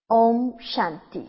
ಓಂ ಶಾಂತಿ.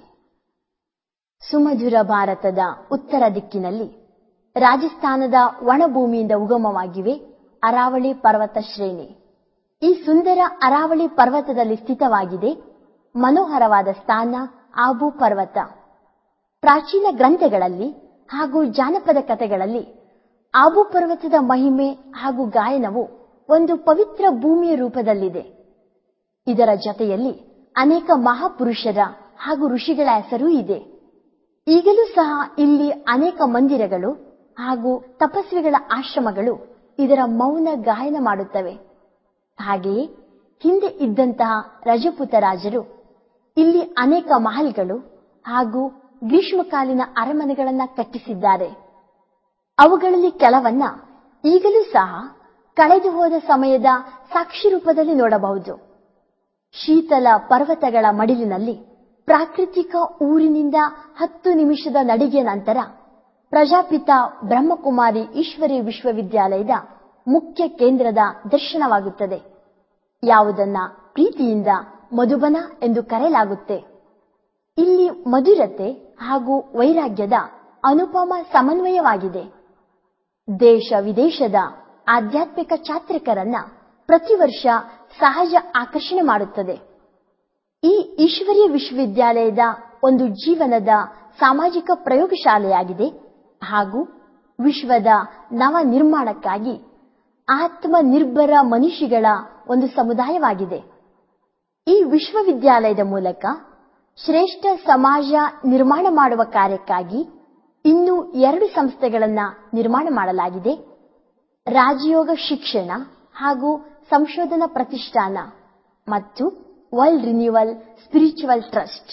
ಸುಮಧುರ ಭಾರತದ ಉತ್ತರ ದಿಕ್ಕಿನಲ್ಲಿ ರಾಜಸ್ಥಾನದ ಒಣಭೂಮಿಯಿಂದ ಉಗಮವಾಗಿವೆ ಅರಾವಳಿ ಪರ್ವತ ಶ್ರೇಣಿ. ಈ ಸುಂದರ ಅರಾವಳಿ ಪರ್ವತದಲ್ಲಿ ಸ್ಥಿತವಾಗಿದೆ ಮನೋಹರವಾದ ಸ್ಥಾನ ಆಬು ಪರ್ವತ. ಪ್ರಾಚೀನ ಗ್ರಂಥಗಳಲ್ಲಿ ಹಾಗೂ ಜಾನಪದ ಕಥೆಗಳಲ್ಲಿ ಆಬು ಪರ್ವತದ ಮಹಿಮೆ ಹಾಗೂ ಗಾಯನವು ಒಂದು ಪವಿತ್ರ ಭೂಮಿಯ ರೂಪದಲ್ಲಿದೆ. ಇದರ ಜೊತೆಯಲ್ಲಿ ಅನೇಕ ಮಹಾಪುರುಷರ ಹಾಗೂ ಋಷಿಗಳ ಹೆಸರೂ ಇದೆ. ಈಗಲೂ ಸಹ ಇಲ್ಲಿ ಅನೇಕ ಮಂದಿರಗಳು ಹಾಗೂ ತಪಸ್ವಿಗಳ ಆಶ್ರಮಗಳು ಇದರ ಮೌನ ಗಾಯನ ಮಾಡುತ್ತವೆ. ಹಾಗೆಯೇ ಹಿಂದೆ ಇದ್ದಂತಹ ರಜಪೂತ ರಾಜರು ಇಲ್ಲಿ ಅನೇಕ ಮಹಲ್ಗಳು ಹಾಗೂ ಗ್ರೀಷ್ಮಕಾಲೀನ ಅರಮನೆಗಳನ್ನ ಕಟ್ಟಿಸಿದ್ದಾರೆ. ಅವುಗಳಲ್ಲಿ ಕೆಲವನ್ನ ಈಗಲೂ ಸಹ ಕಳೆದು ಹೋದ ಸಮಯದ ಸಾಕ್ಷಿ ರೂಪದಲ್ಲಿ ನೋಡಬಹುದು. ಶೀತಲ ಪರ್ವತಗಳ ಮಡಿಲಿನಲ್ಲಿ ಪ್ರಾಕೃತಿಕ ಊರಿನಿಂದ 10 ನಿಮಿಷದ ನಡಿಗೆಯ ನಂತರ ಪ್ರಜಾಪಿತ ಬ್ರಹ್ಮಕುಮಾರಿ ಈಶ್ವರಿ ವಿಶ್ವವಿದ್ಯಾಲಯದ ಮುಖ್ಯ ಕೇಂದ್ರದ ದರ್ಶನವಾಗುತ್ತದೆ. ಯಾವುದನ್ನ ಪ್ರೀತಿಯಿಂದ ಮಧುಬನ ಎಂದು ಕರೆಯಲಾಗುತ್ತೆ. ಇಲ್ಲಿ ಮಧುರತೆ ಹಾಗೂ ವೈರಾಗ್ಯದ ಅನುಪಮ ಸಮನ್ವಯವಾಗಿದೆ. ದೇಶ ವಿದೇಶದ ಆಧ್ಯಾತ್ಮಿಕ ಚಾತ್ರಿಕರನ್ನ ಪ್ರತಿ ವರ್ಷ ಸಹಜ ಆಕರ್ಷಣೆ ಮಾಡುತ್ತದೆ. ಈ ಈಶ್ವರೀಯ ವಿಶ್ವವಿದ್ಯಾಲಯದ ಒಂದು ಜೀವನದ ಸಾಮಾಜಿಕ ಪ್ರಯೋಗಶಾಲೆಯಾಗಿದೆ ಹಾಗೂ ವಿಶ್ವದ ನವ ನಿರ್ಮಾಣಕ್ಕಾಗಿ ಆತ್ಮ ನಿರ್ಭರ ಮನುಷ್ಯಗಳ ಒಂದು ಸಮುದಾಯವಾಗಿದೆ. ಈ ವಿಶ್ವವಿದ್ಯಾಲಯದ ಮೂಲಕ ಶ್ರೇಷ್ಠ ಸಮಾಜ ನಿರ್ಮಾಣ ಮಾಡುವ ಕಾರ್ಯಕ್ಕಾಗಿ ಇನ್ನೂ 2 ಸಂಸ್ಥೆಗಳನ್ನ ನಿರ್ಮಾಣ ಮಾಡಲಾಗಿದೆ. ರಾಜಯೋಗ ಶಿಕ್ಷಣ ಹಾಗೂ ಸಂಶೋಧನಾ ಪ್ರತಿಷ್ಠಾನ ಮತ್ತು world renewal spiritual trust.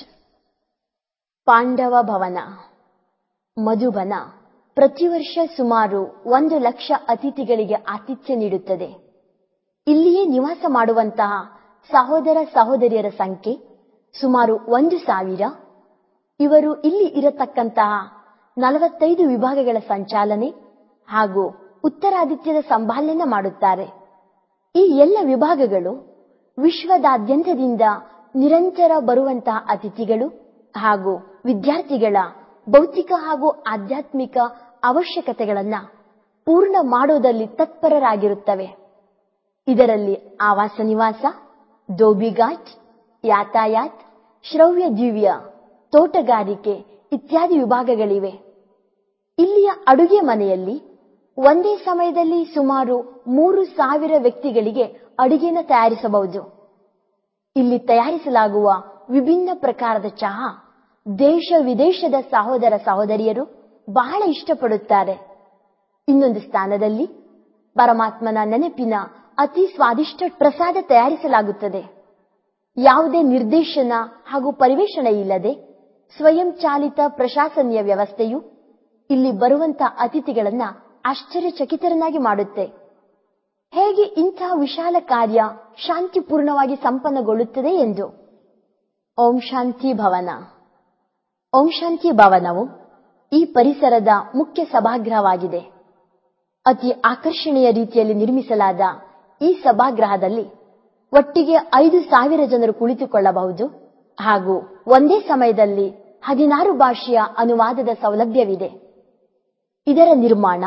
Pandav Bhavan Madhuban ಪ್ರತಿ ವರ್ಷ ಸುಮಾರು 1 ಲಕ್ಷ ಅತಿಥಿಗಳಿಗೆ ಆತಿಥ್ಯ ನೀಡುತ್ತದೆ. ಇಲ್ಲಿಯೇ ನಿವಾಸ ಮಾಡುವಂತಹ ಸಹೋದರ ಸಹೋದರಿಯರ ಸಂಖ್ಯೆ ಸುಮಾರು 1,000. ಇವರು ಇಲ್ಲಿ ಇರತಕ್ಕಂತಹ 45 ವಿಭಾಗಗಳ ಸಂಚಾಲನೆ ಹಾಗೂ ಉತ್ತರಾದಿತ್ಯದ ಸಂಭಾಲನೆ ಮಾಡುತ್ತಾರೆ. ಈ ಎಲ್ಲ ವಿಭಾಗಗಳು ವಿಶ್ವದಾದ್ಯಂತದಿಂದ ನಿರಂತರ ಬರುವಂತಹ ಅತಿಥಿಗಳು ಹಾಗೂ ವಿದ್ಯಾರ್ಥಿಗಳ ಭೌತಿಕ ಹಾಗೂ ಆಧ್ಯಾತ್ಮಿಕ ಅವಶ್ಯಕತೆಗಳನ್ನ ಪೂರ್ಣ ಮಾಡೋದಲ್ಲಿ ತತ್ಪರರಾಗಿರುತ್ತವೆ. ಇದರಲ್ಲಿ ಆವಾಸ ನಿವಾಸ, ದೋಬಿಘಾಟ್, ಯಾತಾಯಾತ್, ಶ್ರವ್ಯ ದಿವ್ಯ, ತೋಟಗಾರಿಕೆ ಇತ್ಯಾದಿ ವಿಭಾಗಗಳಿವೆ. ಇಲ್ಲಿಯ ಅಡುಗೆ ಮನೆಯಲ್ಲಿ ಒಂದೇ ಸಮಯದಲ್ಲಿ ಸುಮಾರು 3,000 ವ್ಯಕ್ತಿಗಳಿಗೆ ಅಡುಗೆಯನ್ನು ತಯಾರಿಸಬಹುದು. ಇಲ್ಲಿ ತಯಾರಿಸಲಾಗುವ ವಿಭಿನ್ನ ಪ್ರಕಾರದ ಚಹಾ ದೇಶ ವಿದೇಶದ ಸಹೋದರ ಸಹೋದರಿಯರು ಬಹಳ ಇಷ್ಟಪಡುತ್ತಾರೆ. ಇನ್ನೊಂದು ಸ್ಥಾನದಲ್ಲಿ ಪರಮಾತ್ಮನ ನೆನಪಿನ ಅತಿ ಸ್ವಾದಿಷ್ಟ ಪ್ರಸಾದ ತಯಾರಿಸಲಾಗುತ್ತದೆ. ಯಾವುದೇ ನಿರ್ದೇಶನ ಹಾಗೂ ಪರಿವೇಷಣೆ ಇಲ್ಲದೆ ಸ್ವಯಂ ಚಾಲಿತ ಪ್ರಶಾಸನೀಯ ವ್ಯವಸ್ಥೆಯು ಇಲ್ಲಿ ಬರುವಂತಹ ಅತಿಥಿಗಳನ್ನ ಆಶ್ಚರ್ಯಚಕಿತರನ್ನಾಗಿ ಮಾಡುತ್ತೆ. ಹೇಗೆ ಇಂತಹ ವಿಶಾಲ ಕಾರ್ಯ ಶಾಂತಿಪೂರ್ಣವಾಗಿ ಸಂಪನ್ನಗೊಳ್ಳುತ್ತದೆ ಎಂದು. ಓಂ ಶಾಂತಿ ಭವನ. ಓಂ ಶಾಂತಿ ಭವನವು ಈ ಪರಿಸರದ ಮುಖ್ಯ ಸಭಾಗೃಹವಾಗಿದೆ. ಅತಿ ಆಕರ್ಷಣೀಯ ರೀತಿಯಲ್ಲಿ ನಿರ್ಮಿಸಲಾದ ಈ ಸಭಾಗೃಹದಲ್ಲಿ ಒಟ್ಟಿಗೆ 5,000 ಜನರು ಕುಳಿತುಕೊಳ್ಳಬಹುದು ಹಾಗೂ ಒಂದೇ ಸಮಯದಲ್ಲಿ 16 ಭಾಷೆಯ ಅನುವಾದದ ಸೌಲಭ್ಯವಿದೆ. ಇದರ ನಿರ್ಮಾಣ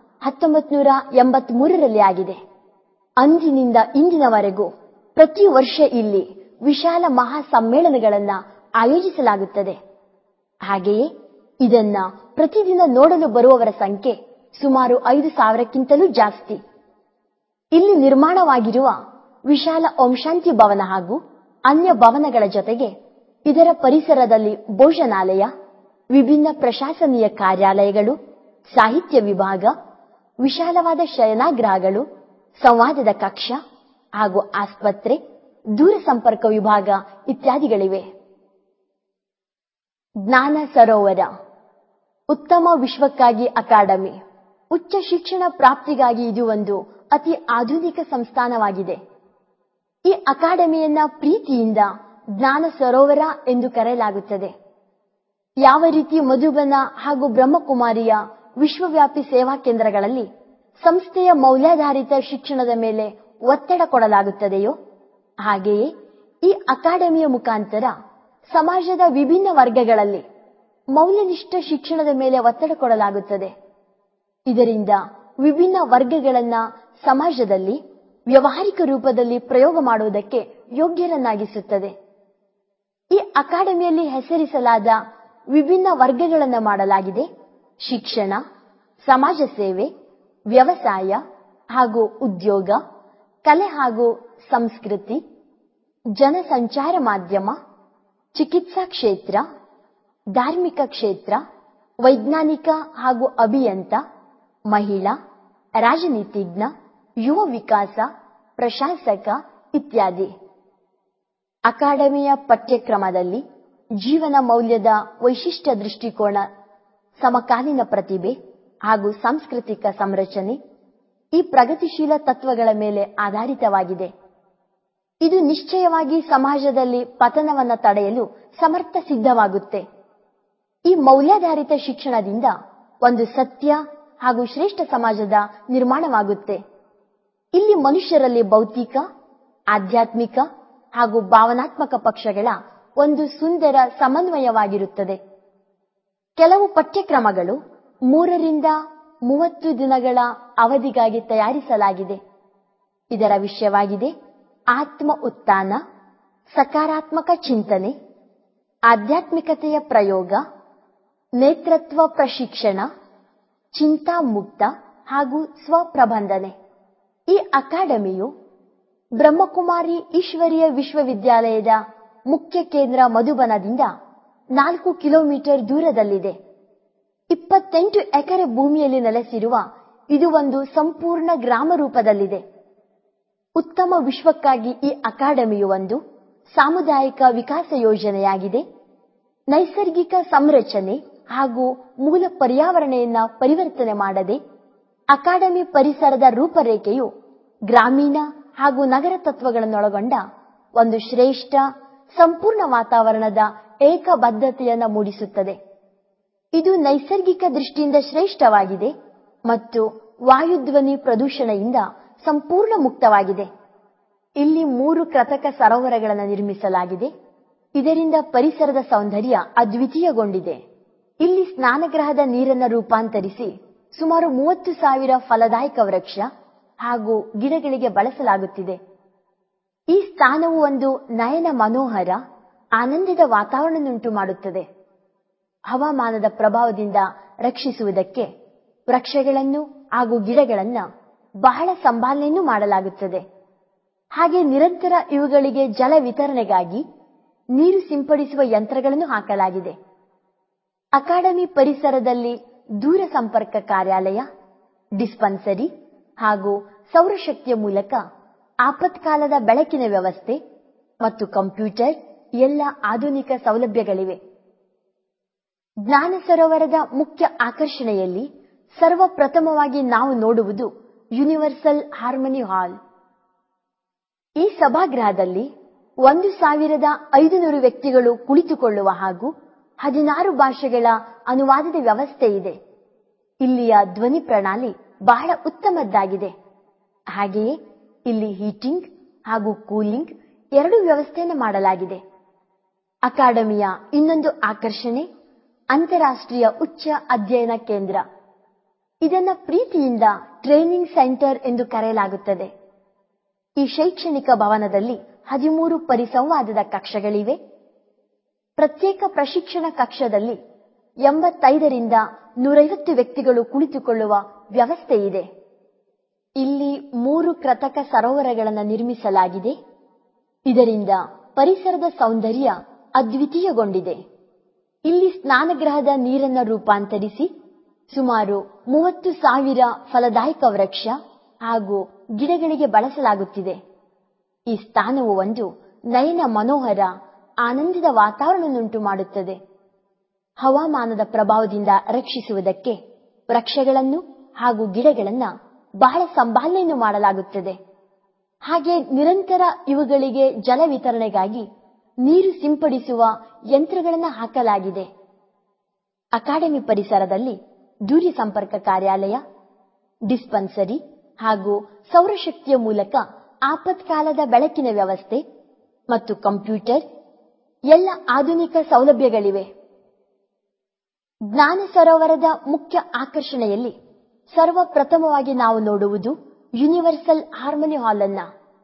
1983ರಲ್ಲಿ ಆಗಿದೆ. ಅಂದಿನಿಂದ ಇಂದಿನವರೆಗೂ ಪ್ರತಿ ವರ್ಷ ಇಲ್ಲಿ ವಿಶಾಲ ಮಹಾ ಸಮ್ಮೇಳನಗಳನ್ನ ಆಯೋಜಿಸಲಾಗುತ್ತದೆ. ಹಾಗೆಯೇ ಇದನ್ನ ಪ್ರತಿದಿನ ನೋಡಲು ಬರುವವರ ಸಂಖ್ಯೆ ಸುಮಾರು 5,000ಕ್ಕಿಂತಲೂ ಜಾಸ್ತಿ. ಇಲ್ಲಿ ನಿರ್ಮಾಣವಾಗಿರುವ ವಿಶಾಲ ಓಂ ಶಾಂತಿ ಭವನ ಹಾಗೂ ಅನ್ಯ ಭವನಗಳ ಜೊತೆಗೆ ಇದರ ಪರಿಸರದಲ್ಲಿ ಭೋಜನಾಲಯ, ವಿಭಿನ್ನ ಪ್ರಶಾಸನೀಯ ಕಾರ್ಯಾಲಯಗಳು, ಸಾಹಿತ್ಯ ವಿಭಾಗ, ವಿಶಾಲವಾದ ಶಯನಾಗೃಹಗಳು, ಸಂವಾದದ ಕಕ್ಷ ಹಾಗೂ ಆಸ್ಪತ್ರೆ, ದೂರ ಸಂಪರ್ಕ ವಿಭಾಗ ಇತ್ಯಾದಿಗಳಿವೆ. ಜ್ಞಾನ ಸರೋವರ ಉತ್ತಮ ವಿಶ್ವಕ್ಕಾಗಿ ಅಕಾಡೆಮಿ. ಉಚ್ಚ ಶಿಕ್ಷಣ ಪ್ರಾಪ್ತಿಗಾಗಿ ಇದು ಒಂದು ಅತಿ ಆಧುನಿಕ ಸಂಸ್ಥಾನವಾಗಿದೆ. ಈ ಅಕಾಡೆಮಿಯನ್ನ ಪ್ರೀತಿಯಿಂದ ಜ್ಞಾನ ಸರೋವರ ಎಂದು ಕರೆಯಲಾಗುತ್ತದೆ. ಯಾವ ರೀತಿ ಮಧುಬನ ಹಾಗೂ ಬ್ರಹ್ಮಕುಮಾರಿಯ ವಿಶ್ವವ್ಯಾಪಿ ಸೇವಾ ಕೇಂದ್ರಗಳಲ್ಲಿ ಸಂಸ್ಥೆಯ ಮೌಲ್ಯಾಧಾರಿತ ಶಿಕ್ಷಣದ ಮೇಲೆ ಒತ್ತಡ ಕೊಡಲಾಗುತ್ತದೆಯೋ ಹಾಗೆಯೇ ಈ ಅಕಾಡೆಮಿಯ ಮುಖಾಂತರ ಸಮಾಜದ ವಿಭಿನ್ನ ವರ್ಗಗಳಲ್ಲಿ ಮೌಲ್ಯನಿಷ್ಠ ಶಿಕ್ಷಣದ ಮೇಲೆ ಒತ್ತಡ ಕೊಡಲಾಗುತ್ತದೆ. ಇದರಿಂದ ವಿಭಿನ್ನ ವರ್ಗಗಳನ್ನ ಸಮಾಜದಲ್ಲಿ ವ್ಯಾವಹಾರಿಕ ರೂಪದಲ್ಲಿ ಪ್ರಯೋಗ ಮಾಡುವುದಕ್ಕೆ ಯೋಗ್ಯರನ್ನಾಗಿಸುತ್ತದೆ. ಈ ಅಕಾಡೆಮಿಯಲ್ಲಿ ಹೆಸರಿಸಲಾದ ವಿಭಿನ್ನ ವರ್ಗಗಳನ್ನು ಮಾಡಲಾಗಿದೆ: ಶಿಕ್ಷಣ, ಸಮಾಜ ಸೇವೆ, ವ್ಯವಸಾಯ ಹಾಗೂ ಉದ್ಯೋಗ, ಕಲೆ ಹಾಗೂ ಸಂಸ್ಕೃತಿ, ಜನಸಂಚಾರ ಮಾಧ್ಯಮ, ಚಿಕಿತ್ಸಾ ಕ್ಷೇತ್ರ, ಧಾರ್ಮಿಕ ಕ್ಷೇತ್ರ, ವೈಜ್ಞಾನಿಕ ಹಾಗೂ ಅಭಿಯಂತ, ಮಹಿಳಾ, ರಾಜನೀತಿಜ್ಞ, ಯುವ ವಿಕಾಸ, ಪ್ರಶಾಸಕ ಇತ್ಯಾದಿ. ಅಕಾಡೆಮಿಯ ಪಠ್ಯಕ್ರಮದಲ್ಲಿ ಜೀವನ ಮೌಲ್ಯದ ವೈಶಿಷ್ಟ್ಯ ದೃಷ್ಟಿಕೋನ, ಸಮಕಾಲೀನ ಪ್ರತಿಭೆ ಹಾಗೂ ಸಾಂಸ್ಕೃತಿಕ ಸಂರಚನೆ ಈ ಪ್ರಗತಿಶೀಲ ತತ್ವಗಳ ಮೇಲೆ ಆಧಾರಿತವಾಗಿದೆ. ಇದು ನಿಶ್ಚಯವಾಗಿ ಸಮಾಜದಲ್ಲಿ ಪತನವನ್ನು ತಡೆಯಲು ಸಮರ್ಥ ಸಿದ್ಧವಾಗುತ್ತೆ. ಈ ಮೌಲ್ಯಾಧಾರಿತ ಶಿಕ್ಷಣದಿಂದ ಒಂದು ಸತ್ಯ ಹಾಗೂ ಶ್ರೇಷ್ಠ ಸಮಾಜದ ನಿರ್ಮಾಣವಾಗುತ್ತೆ. ಇಲ್ಲಿ ಮನುಷ್ಯರಲ್ಲಿ ಭೌತಿಕ, ಆಧ್ಯಾತ್ಮಿಕ ಹಾಗೂ ಭಾವನಾತ್ಮಕ ಪಕ್ಷಗಳ ಒಂದು ಸುಂದರ ಸಮನ್ವಯವಾಗಿರುತ್ತದೆ. ಕೆಲವು ಪಠ್ಯಕ್ರಮಗಳು 3 ರಿಂದ 30 ದಿನಗಳ ಅವಧಿಗಾಗಿ ತಯಾರಿಸಲಾಗಿದೆ. ಇದರ ವಿಷಯವಾಗಿದೆ: ಆತ್ಮ ಉತ್ಥಾನ, ಸಕಾರಾತ್ಮಕ ಚಿಂತನೆ, ಆಧ್ಯಾತ್ಮಿಕತೆಯ ಪ್ರಯೋಗ, ನೇತೃತ್ವ ಪ್ರಶಿಕ್ಷಣ, ಚಿಂತಾಮುಕ್ತ ಹಾಗೂ ಸ್ವಪ್ರಬಂಧನೆ. ಈ ಅಕಾಡೆಮಿಯು ಬ್ರಹ್ಮಕುಮಾರಿ ಈಶ್ವರೀಯ ವಿಶ್ವವಿದ್ಯಾಲಯದ ಮುಖ್ಯ ಕೇಂದ್ರ ಮಧುಬನದಿಂದ 4 ಕಿಲೋಮೀಟರ್ ದೂರದಲ್ಲಿದೆ. 28 ಎಕರೆ ಭೂಮಿಯಲ್ಲಿ ನೆಲೆಸಿರುವ ಇದು ಒಂದು ಸಂಪೂರ್ಣ ಗ್ರಾಮ ರೂಪದಲ್ಲಿದೆ. ಉತ್ತಮ ವಿಶ್ವಕ್ಕಾಗಿ ಈ ಅಕಾಡೆಮಿಯು ಒಂದು ಸಾಮುದಾಯಿಕ ವಿಕಾಸ ಯೋಜನೆಯಾಗಿದೆ. ನೈಸರ್ಗಿಕ ಸಂರಚನೆ ಹಾಗೂ ಮೂಲ ಪರ್ಯಾವರಣೆಯನ್ನ ಪರಿವರ್ತನೆ ಮಾಡದೆ ಅಕಾಡೆಮಿ ಪರಿಸರದ ರೂಪರೇಖೆಯು ಗ್ರಾಮೀಣ ಹಾಗೂ ನಗರ ತತ್ವಗಳನ್ನೊಳಗೊಂಡ ಒಂದು ಶ್ರೇಷ್ಠ ಸಂಪೂರ್ಣ ವಾತಾವರಣದ ಏಕಬದ್ಧತೆಯನ್ನು ಮೂಡಿಸುತ್ತದೆ. ಇದು ನೈಸರ್ಗಿಕ ದೃಷ್ಟಿಯಿಂದ ಶ್ರೇಷ್ಠವಾಗಿದೆ ಮತ್ತು ವಾಯುಧ್ವನಿ ಪ್ರದೂಷಣೆಯಿಂದ ಸಂಪೂರ್ಣ ಮುಕ್ತವಾಗಿದೆ. ಇಲ್ಲಿ 3 ಕೃತಕ ಸರೋವರಗಳನ್ನು ನಿರ್ಮಿಸಲಾಗಿದೆ. ಇದರಿಂದ ಪರಿಸರದ ಸೌಂದರ್ಯ ಅದ್ವಿತೀಯಗೊಂಡಿದೆ. ಇಲ್ಲಿ ಸ್ನಾನಗೃಹದ ನೀರನ್ನು ರೂಪಾಂತರಿಸಿ ಸುಮಾರು 30,000 ಫಲದಾಯಕ ವೃಕ್ಷ ಹಾಗೂ ಗಿಡಗಳಿಗೆ ಬಳಸಲಾಗುತ್ತಿದೆ. ಈ ಸ್ಥಾನವು ಒಂದು ನಯನ ಮನೋಹರ ಆನಂದದ ವಾತಾವರಣವನ್ನುಂಟು ಮಾಡುತ್ತದೆ. ಹವಾಮಾನದ ಪ್ರಭಾವದಿಂದ ರಕ್ಷಿಸುವುದಕ್ಕೆ ವೃಕ್ಷಗಳನ್ನು ಹಾಗೂ ಗಿಡಗಳನ್ನು ಬಹಳ ಸಂಭಾಲನೆಯನ್ನು ಮಾಡಲಾಗುತ್ತದೆ. ಹಾಗೆ ನಿರಂತರ ಇವುಗಳಿಗೆ ಜಲ ವಿತರಣೆಗಾಗಿ ನೀರು ಸಿಂಪಡಿಸುವ ಯಂತ್ರಗಳನ್ನು ಹಾಕಲಾಗಿದೆ. ಅಕಾಡೆಮಿ ಪರಿಸರದಲ್ಲಿ ದೂರ ಸಂಪರ್ಕ ಕಾರ್ಯಾಲಯ, ಡಿಸ್ಪೆನ್ಸರಿ ಹಾಗೂ ಸೌರಶಕ್ತಿಯ ಮೂಲಕ ಆಪತ್ಕಾಲದ ಬೆಳಕಿನ ವ್ಯವಸ್ಥೆ ಮತ್ತು ಕಂಪ್ಯೂಟರ್ ಎಲ್ಲ ಆಧುನಿಕ ಸೌಲಭ್ಯಗಳಿವೆ. ಜ್ಞಾನ ಸರೋವರದ ಮುಖ್ಯ ಆಕರ್ಷಣೆಯಲ್ಲಿ ಸರ್ವಪ್ರಥಮವಾಗಿ ನಾವು ನೋಡುವುದು ಯೂನಿವರ್ಸಲ್ ಹಾರ್ಮನಿ ಹಾಲ್. ಈ ಸಭಾಗೃಹದಲ್ಲಿ 1,500 ವ್ಯಕ್ತಿಗಳು ಕುಳಿತುಕೊಳ್ಳುವ ಹಾಗೂ 16 ಭಾಷೆಗಳ ಅನುವಾದದ ವ್ಯವಸ್ಥೆ ಇದೆ. ಇಲ್ಲಿಯ ಧ್ವನಿ ಪ್ರಣಾಳಿ ಬಹಳ ಉತ್ತಮದ್ದಾಗಿದೆ. ಹಾಗೆಯೇ ಇಲ್ಲಿ ಹೀಟಿಂಗ್ ಹಾಗೂ ಕೂಲಿಂಗ್ 2 ವ್ಯವಸ್ಥೆಯನ್ನು ಮಾಡಲಾಗಿದೆ. ಅಕಾಡೆಮಿಯ ಇನ್ನೊಂದು ಆಕರ್ಷಣೆ ಅಂತಾರಾಷ್ಟ್ರೀಯ ಉಚ್ಚ ಅಧ್ಯಯನ ಕೇಂದ್ರ. ಇದನ್ನು ಪ್ರೀತಿಯಿಂದ ಟ್ರೈನಿಂಗ್ ಸೆಂಟರ್ ಎಂದು ಕರೆಯಲಾಗುತ್ತದೆ. ಈ ಶೈಕ್ಷಣಿಕ ಭವನದಲ್ಲಿ 13 ಪರಿಸಂವಾದದ ಕಕ್ಷೆಗಳಿವೆ. ಪ್ರತ್ಯೇಕ ಪ್ರಶಿಕ್ಷಣ ಕಕ್ಷದಲ್ಲಿ 85 ರಿಂದ 150 ವ್ಯಕ್ತಿಗಳು ಕುಳಿತುಕೊಳ್ಳುವ ವ್ಯವಸ್ಥೆ ಇದೆ. ಇಲ್ಲಿ 3 ಕೃತಕ ಸರೋವರಗಳನ್ನು ನಿರ್ಮಿಸಲಾಗಿದೆ. ಇದರಿಂದ ಪರಿಸರದ ಸೌಂದರ್ಯ ಅದ್ವಿತೀಯಗೊಂಡಿದೆ. ಇಲ್ಲಿ ಸ್ನಾನಗೃಹದ ನೀರನ್ನು ರೂಪಾಂತರಿಸಿ ಸುಮಾರು 30,000 ಫಲದಾಯಕ ವೃಕ್ಷ ಹಾಗೂ ಗಿಡಗಳಿಗೆ ಬಳಸಲಾಗುತ್ತಿದೆ. ಈ ಸ್ಥಾನವು ಒಂದು ನಯನ ಮನೋಹರ ಆನಂದದ ವಾತಾವರಣವನ್ನುಂಟು ಮಾಡುತ್ತದೆ. ಹವಾಮಾನದ ಪ್ರಭಾವದಿಂದ ರಕ್ಷಿಸುವುದಕ್ಕೆ ವೃಕ್ಷಗಳನ್ನು ಹಾಗೂ ಗಿಡಗಳನ್ನು ಬಹಳ ಸಂಭಾಲನೆಯನ್ನು ಮಾಡಲಾಗುತ್ತದೆ. ಹಾಗೆ ನಿರಂತರ ಇವುಗಳಿಗೆ ಜಲ ವಿತರಣೆಗಾಗಿ ನೀರು ಸಿಂಪಡಿಸುವ ಯಂತ್ರಗಳನ್ನು ಹಾಕಲಾಗಿದೆ. ಅಕಾಡೆಮಿ ಪರಿಸರದಲ್ಲಿ ದೂರ ಸಂಪರ್ಕ ಕಾರ್ಯಾಲಯ, ಡಿಸ್ಪೆನ್ಸರಿ ಹಾಗೂ ಸೌರಶಕ್ತಿಯ ಮೂಲಕ ಆಪತ್ಕಾಲದ ಬೆಳಕಿನ ವ್ಯವಸ್ಥೆ ಮತ್ತು ಕಂಪ್ಯೂಟರ್ ಎಲ್ಲ ಆಧುನಿಕ ಸೌಲಭ್ಯಗಳಿವೆ. ಜ್ಞಾನ ಸರೋವರದ ಮುಖ್ಯ ಆಕರ್ಷಣೆಯಲ್ಲಿ ಸರ್ವಪ್ರಥಮವಾಗಿ ನಾವು ನೋಡುವುದು ಯೂನಿವರ್ಸಲ್ ಹಾರ್ಮನಿ ಹಾಲ್ ಅನ್ನ.